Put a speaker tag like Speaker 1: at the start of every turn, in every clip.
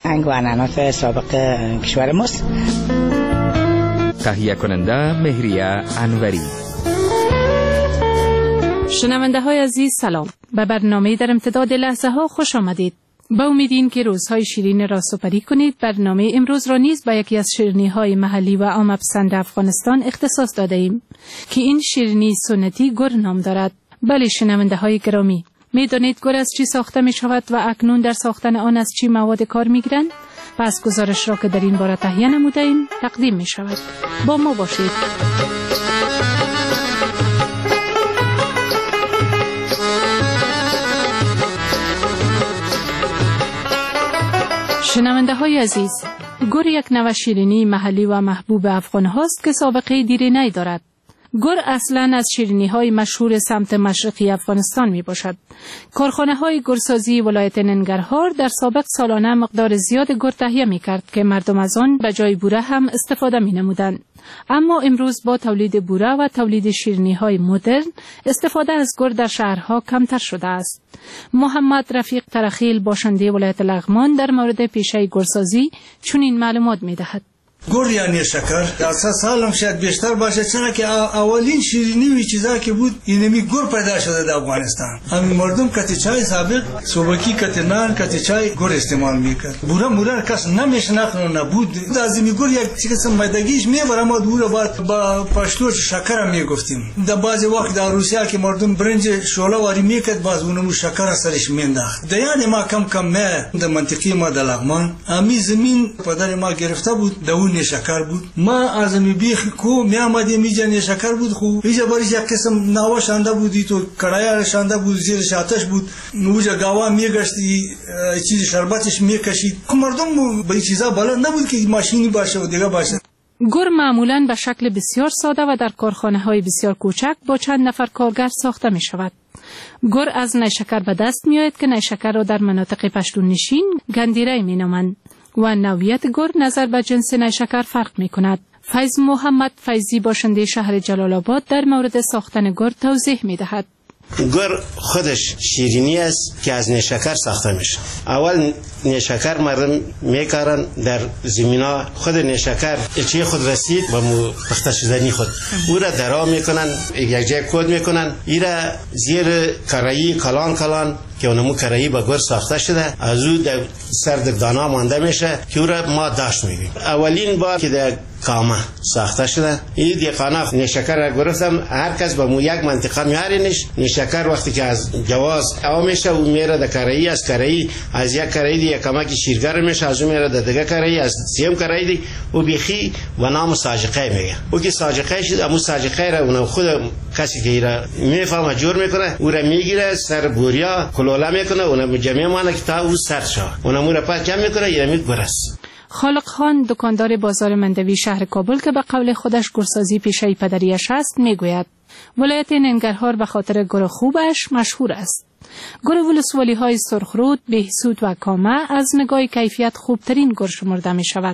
Speaker 1: انگ و عنعنات سابق کشور ماست.
Speaker 2: تهیه کننده مهریه انوری.
Speaker 3: شنونده های عزیز سلام. به برنامه در امتداد لحظه ها خوش آمدید. با امیدین که روزهای شیرین را سپری کنید. برنامه امروز را نیز به یکی از شیرینی های محلی و عامه‌پسند افغانستان اختصاص داده ایم که این شیرینی سنتی گر نام دارد. بله شنونده های گرامی، می دانید گر از چی ساخته می شود و اکنون در ساختن آن از چی مواد کار می گیرند؟ پس گزارش را که در این باره تهیه نموده ایم تقدیم می شود. با ما باشید. شنونده های عزیز، گر یک نوع شیرینی محلی و محبوب افغان هاست که سابقه دیرینه‌ای دارد. گر اصلاً از شیرینی های مشهور سمت مشرقی افغانستان می باشد. کارخانه های گرسازی ولایت ننگرهار در سابق سالانه مقدار زیاد گر تهیه می کرد که مردم از آن به جای بوره هم استفاده می نمودند. اما امروز با تولید بوره و تولید شیرینی های مدرن استفاده از گر در شهرها کمتر شده است. محمد رفیق ترخیل باشنده ولایت لغمان در مورد پیشه گرسازی چنین معلومات می دهد.
Speaker 4: گر یعنی شکر اساس سالم شاید بیشتر باشه، چون که اولین شیرینی و چیزا که بود اینمی گر پیدا شده در افغانستان. همین مردم کتی چای سابق صبحی کتی نان کتی چای گر استعمال میکرد. بوره کس نمیشناخت و نبود. از این گر یک چیز میدگیش میبره، ما بوره با پشتو شکر میگفتیم. در بعضی وقت در روسیه که مردم برنج شوله واری میکرد، باز اونمو شکر سرش مینداخت. دیگه ما کم در منطقه ما در لغمان امی زمین پدر ما گرفته بود، شکر بود. ما از می بیخ کو می آمدیم اینجا شکر بود. خو اینجا باریش یک قسم ناوا شانده بودی تو کڑایا شانده بود، زیرش آتش بود، اونجا گاوا میگشتی چیز شربتش میکشید. مردم به این چیزا بلد نبود که ماشینی باشه و دیگه باشه.
Speaker 3: گر معمولاً به شکل بسیار ساده و در کارخانه‌های بسیار کوچک با چند نفر کارگر ساخته می شود. گر از نیشکر به دست می آید که نیشکر را در مناطق پشتون نشین گندیره می نامند و نوعیت گر نظر به جنس نیشکر فرق می کند. فیض محمد فیضی باشنده شهر جلال آباد در مورد ساختن گر توضیح می دهد.
Speaker 5: گر خودش شیرینی است که از نیشکر ساخته میشه. اول نیشکر مردم میکارن در زمینا، خود نیشکر چی خود رسید با پخته شدنی خود او را درا میکنن، یک جای کود میکنن، ایرا زیر کراهی کلان که اونمو کراهی با گر ساخته شده، از او در سر دانا مانده میشه که او را ما داشت میگیم. اولین بار که در کامه ساخته شده، این دیقانا نیشکر را گرفتم، هر کس با مو یک منطقه میارینش. نیشکر وقتی که از جواز او میشه او میره در کراهی، از کراهی از یک کراهی دیگه کمکی شیرگر میشه، از اون میره در دیگه کراهی، از سیم کراهی دی او بیخی و نام ساجقه میگه. او که ساجقه شد، امو ساجقه را اون خود کسی که ایرا میفهمه جور میکنه، او را میگیره سر بوریا کلوله میکنه، اونم جمعه مانه که تا او سر شه، اونم او را پس جمع میکنه، یعنی گرس.
Speaker 3: خالق خان دکاندار بازار مندوی شهر کابل که به قول خودش گرسازی پیشه پدریش است میگوید ولایت ننگرهار به خاطر گر خوبش مشهور است. گر ولسوالی های سرخرود، بهسود و کامه از نگاه کیفیت خوبترین گر شمرده می شود.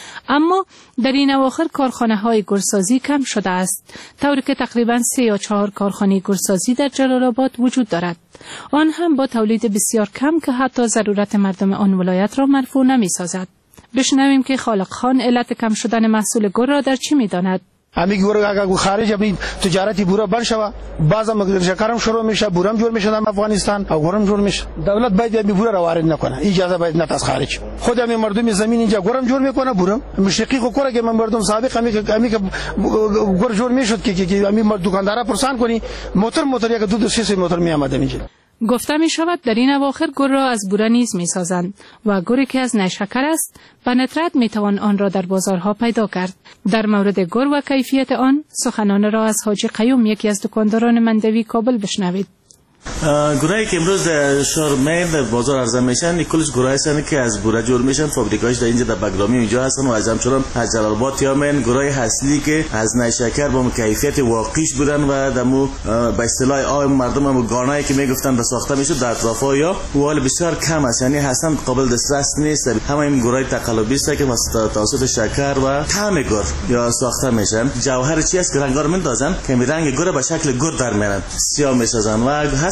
Speaker 3: اما در این اواخر کارخانه های گرسازی کم شده است، طوری که تقریبا 3 یا 4 کارخانه گرسازی در جلال آباد وجود دارد، آن هم با تولید بسیار کم که حتی ضرورت مردم آن ولایت را مرفوع نمی سازد. بشنویم که خالق خان علت کم شدن محصول گر را در چی می داند.
Speaker 6: امی گر اگه خارج ابی تجارتی بورا بند شوه، بعضا شکرم شروع میشه، بورم جور میشه در افغانستان او گرم جور میشه. دولت باید امی بورا را وارد نکنه، اجازه باید نت از خارج. خود امی مردم زمین اینجا گرم جور میکنه، بورم مشرقی خو کره که مردم سابق امی که گر جور میشد که امی دکاندارا پرسان کنی موتور یک 2-3 موتور می آمد اینجا.
Speaker 3: گفته می شود در این اواخر گر را از بوره نیز می سازند و گری که از نیشکر است به ندرت می توان آن را در بازارها پیدا کرد. در مورد گر و کیفیت آن سخنان را از حاجی قیوم یکی از دکانداران مندوی کابل بشنوید.
Speaker 7: گرایی که امروز در شهر مین در بازار عرضه میشن کلش گرایی هستند که از بوره جور میشن، فابریکاش در اینجا در بگرامی اینجا هستن و از همچنان از جلال آباد یا مین گرای اصلی که از نیشکر با کیفیت واقعیش بودن و دمو به اصطلاح عام مردم هم گانایی که میگفتن به ساخته میشد در اطرافا یا حال بسیار کم است، یعنی اصلا قابل دسترس نیست. همه این گرای تقلبی است که توسط شکر و طعم گر یا ساخته میشن. جوهر چی است که رنگا رو میندازن که رنگ گر به شکل گر در میارن، سیاه میسازن و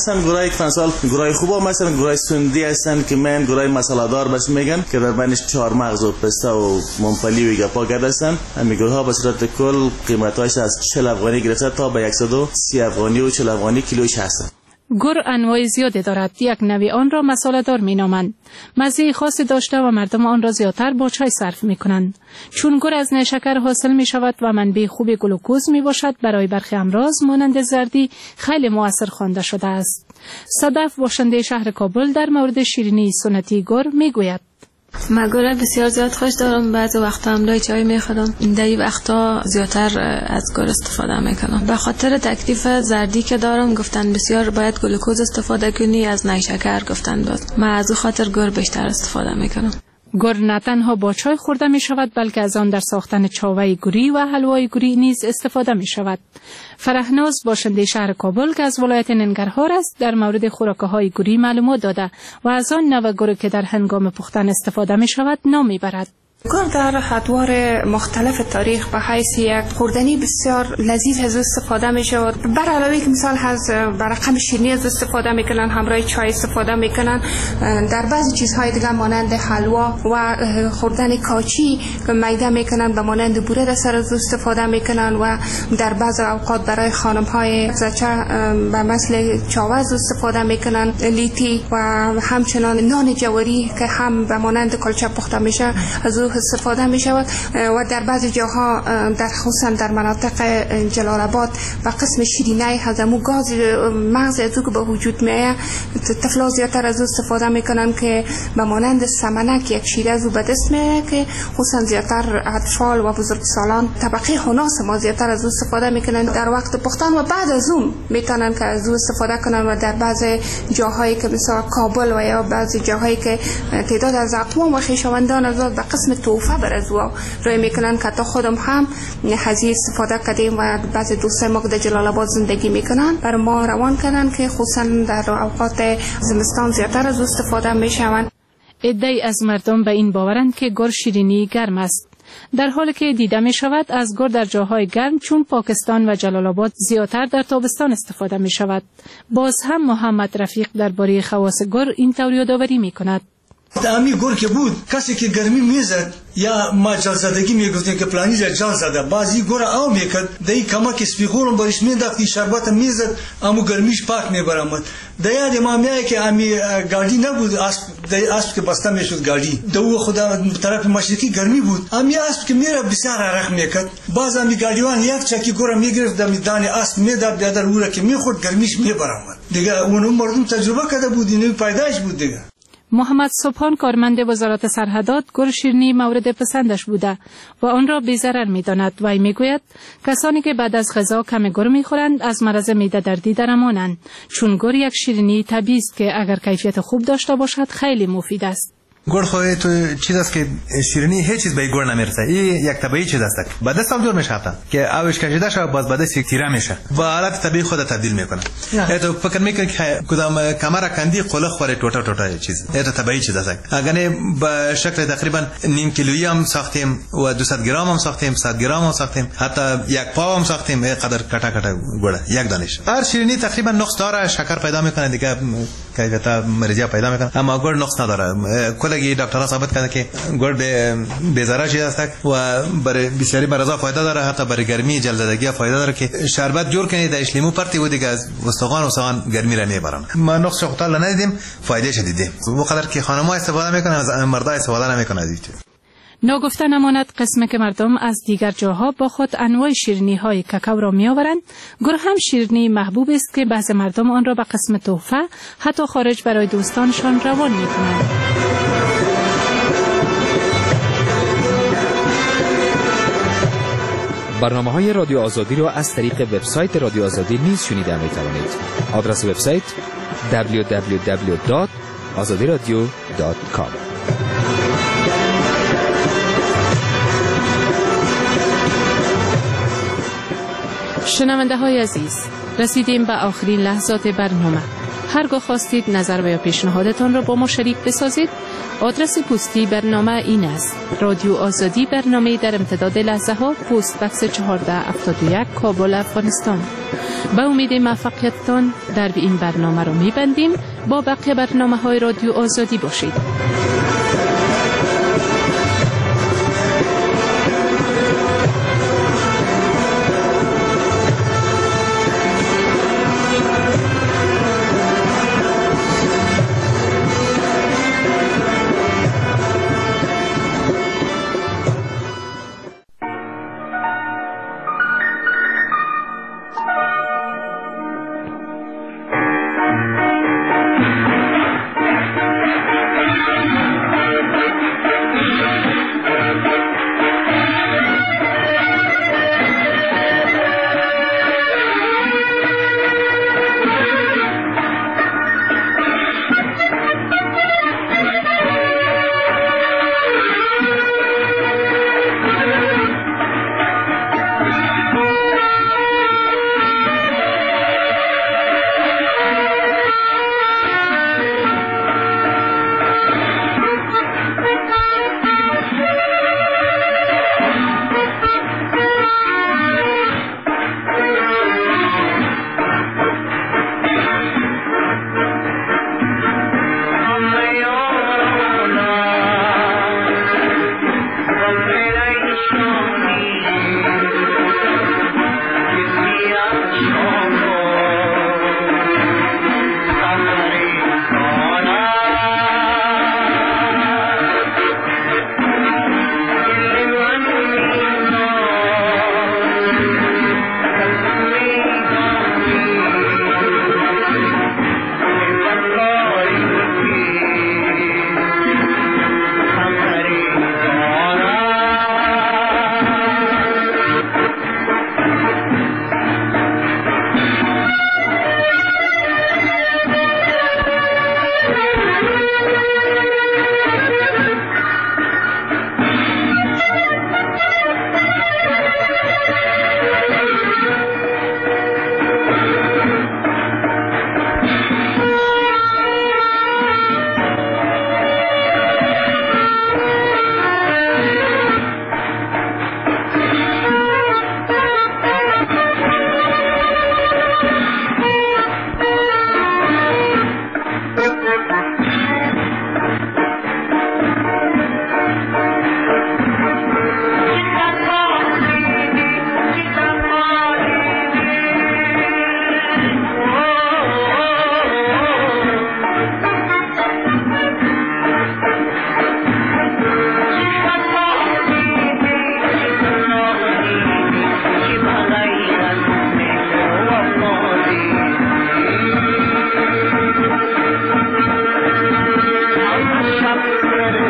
Speaker 7: هستن گروهی که مثلا گروه خوب هم هستن، گروه سندی هستن که من گروه مساله دار بهش میگن که در بینش 4 مغز و پسته و ممپلی و گپا گرد هستن. همین گروه ها به صورت کل قیمتاش از 40 افغانی گرفته تا به 130 افغانی و 40 افغانی کیلوش هستن.
Speaker 3: گر انواع زیادی دارد. یک نوع آن را مساله دار می نامند. مزه خاصی داشته و مردم آن را زیادتر با چای صرف می کنند. چون گر از نیشکر حاصل می شود و منبع خوب گلوکوز می باشد، برای برخی امراض مانند زردی خیلی مؤثر خوانده شده است. صدف باشنده شهر کابل در مورد شیرینی سنتی گر می گوید:
Speaker 8: من گل بسیار زیاد خوش دارم. بعضی وقتا هم لای چای میخورم. در این وقتا زیادتر از گل استفاده میکنم. به خاطر تکلیف زردی که دارم گفتن بسیار باید گلوکوز استفاده کنی، از نیشکر گفتن داد. من از اون خاطر گل بیشتر استفاده میکنم.
Speaker 3: گر نه تنها با چای خورده می شود بلکه از آن در ساختن چاوه گوری و حلوای گوری نیز استفاده می شود. فرهناز باشنده شهر کابل که از ولایت ننگرهار است در مورد خوراک‌های گوری معلومات داده و از آن نوع گر که در هنگام پختن استفاده می شود نام می برد.
Speaker 9: گر در ادوار مختلف تاریخ به حیث یک خوردنی بسیار لذیذ از استفاده می شود. بر علاوه که مثال از برقم شیرینی از استفاده میکنن، همراه چای استفاده میکنن. در بعضی چیزهای دیگه مانند حلوا و خوردن کاچی که میده میکنن به مانند بوره در سر از استفاده میکنن و در بعضی اوقات برای خانم های زچه به مثل چاوز استفاده میکنن، لیتی و همچنان نان جواری که هم به مانند کلچه پخته میشه از استفاده می شود. و در بعضی جاها در خصوصا در مناطق جلال آباد و قسم شیرینی هزمو گاز مغز از او که به وجود میاد طفلا زیادتر از استفاده میکنن که به مانند سمنک یک شیره از او به دست میاد که خصوصا زیادتر اطفال و بزرگسالان طبقه خناس ما زیادتر از استفاده میکنن در وقت پختن و بعد از اون میتونن که از او استفاده کنن. و در بعضی جاهایی که مثلا کابل و یا بعضی جاهایی که تعداد از اقوام و خویشاوندان از به قسم توفه بر از او روی میکنن که تا خودم هم هزی استفاده کردیم و بعضی دوستای ما که در جلال آباد زندگی میکنن بر ما روان کردن که خصوصا در اوقات زمستان زیادتر از استفاده میشوند.
Speaker 3: عده‌ای از مردم به این باورند که گر شیرینی گرم است، در حالی که دیده می شود از گر در جاهای گرم چون پاکستان و جلال آباد زیادتر در تابستان استفاده می شود. باز هم محمد رفیق درباره خواص گر این طور یادآوری می کند:
Speaker 4: امی گر که بود کسی که گرمی میزد یا ما جان زدگی میگفتیم که پلانی جان زده، بعضی گر آو میکرد دایی کمک سپیغورم برش مینداختی شربت میزد امو گرمیش پاک میبرامد. دیاد ما میای که امی گاڑی نبود، اسب که بسته میشد گاڑی دو خدا طرف مشرقی گرمی بود، امی اسب که میره بسیار عرق میکرد. باز امی گاڑیوان یک چکی گر میگرفت دم اسب میداد بیادر اورا که میخورد گرمیش میبرامد. دیگه اون مردم تجربه کرده بود، اینو پیدایش بود دیگه.
Speaker 3: محمد سبحان کارمند وزارت سرحدات گر شیرینی مورد پسندش بوده و آن را بی‌ضرر می‌داند و میگوید کسانی که بعد از غذا کم گر می‌خورند از مرض معده دردی در امانند، چون گر یک شیرینی طبیعی است که اگر کیفیت خوب داشته باشد خیلی مفید است.
Speaker 10: گر خواهی تو چیز است که شیرینی هیچ چیز به گر نمیرسه. این یک طبیعی چیز است بعد از سال جور میشه که آبش کشیده شد باز بعد از یک تیره میشه و حالت طبیعی خود تبدیل میکنه. تو فکر میکنی که کدام کمر کندی قله خوره ټوټه ټوټه چیز این طبیعی چیز است. اگر به شکل تقریبا نیم کیلویی هم ساختیم و 200 گرم هم ساختیم، 100 گرم هم ساختیم، حتی یک پاو هم ساختیم، این قدر کټه کټه ګوړه یک دانش. هر شیرینی تقریبا نقص داره، شکر پیدا میکنه دیگه، کیفیت مریضی پیدا میکنه، اما گر نقص نداره. کلگی دکترها ثابت کرده که گر به ضرر چیز است و برای بسیاری مرضا فایده داره، حتی برای گرمی جلدگی فایده داره که شربت جور کنید دایش لیمو پرتی و دیگه از استخوان گرمی را میبرن. ما نقص خطال ندیدیم، فایده شدیده. وقدر که خانم‌ها استفاده میکنن از مردا استفاده نمیکنن از این.
Speaker 3: ناگفته نماند قسم که مردم از دیگر جاها با خود انواع شیرینی های کاکائو را می آورند. گر هم شیرینی محبوب است که بعض مردم آن را به قسم تحفه حتی خارج برای دوستانشان روان می کنند.
Speaker 2: برنامه‌های رادیو آزادی را از طریق وبسایت رادیو آزادی نیز شنیده می‌توانید. آدرس وبسایت www.azadiradio.com.
Speaker 3: شنونده های عزیز، رسیدیم به آخرین لحظات برنامه. هرگاه خواستید نظر و یا پیشنهادتان را با ما شریک بسازید، آدرس پستی برنامه این است: رادیو آزادی، برنامه در امتداد لحظه ها، پست بکس 1471 کابل، افغانستان. به امید موفقیتتان در این برنامه را می‌بندیم. با بقیه برنامه‌های رادیو آزادی باشید.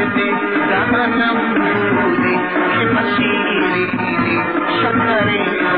Speaker 11: Shakare